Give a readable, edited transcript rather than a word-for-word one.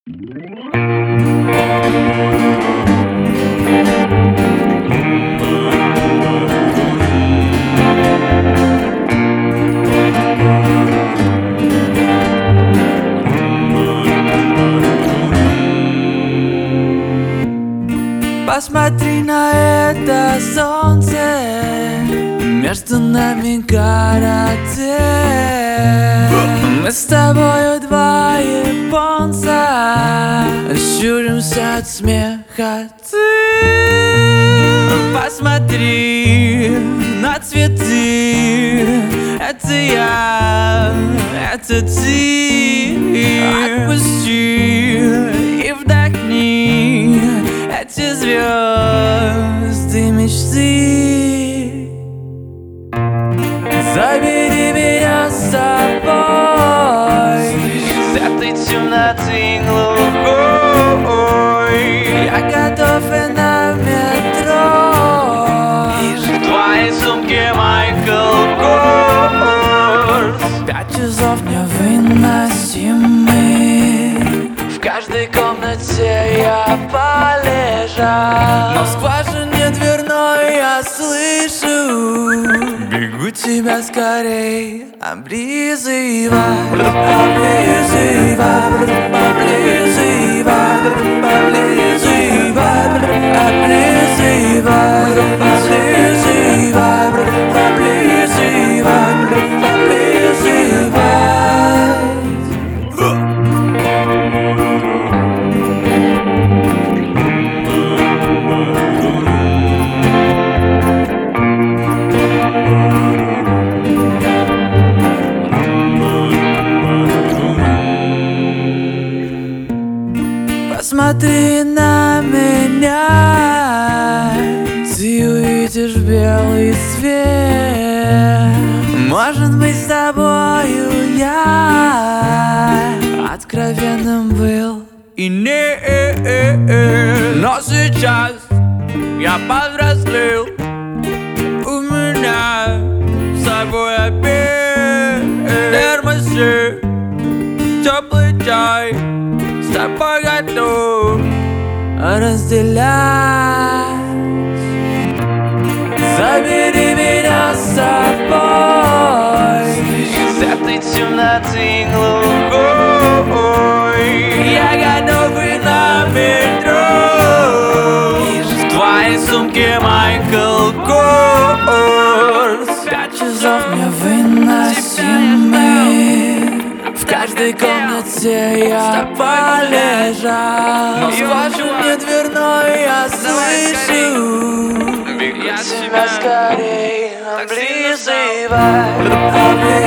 Посмотри на это солнце, между нами гора тень. Мы с тобою два японца, щуримся от смеха ты. Посмотри на цветы, это я, это ты. Отпусти и вдохни эти звезды мечты. Забери меня с собой из этой темноты глухой. Я готов и на метро, и в твоей сумке Майкл Корс. 5 часов невыносимы, в каждой комнате я полежал, но в скважине дверной я слышу: бегу тебя скорей облизывать, облизывать, облизывать, облизывать, облизывать, облизывать, Посмотри на меня, ты увидишь белый свет. Может быть, с тобою я откровенным был и не, но сейчас я повзрослел. У меня с собой опять термосы, теплый чай, с тобой готов разделять. Забери меня с собой из этой темноты глухой. Я готов и на метро, и в твоей сумке Майкл Корс. 5 часов невыносимы, в каждой комнате я полежал, но в скважине дверной я слышу: бегу тебя скорей облизывать, облизывать.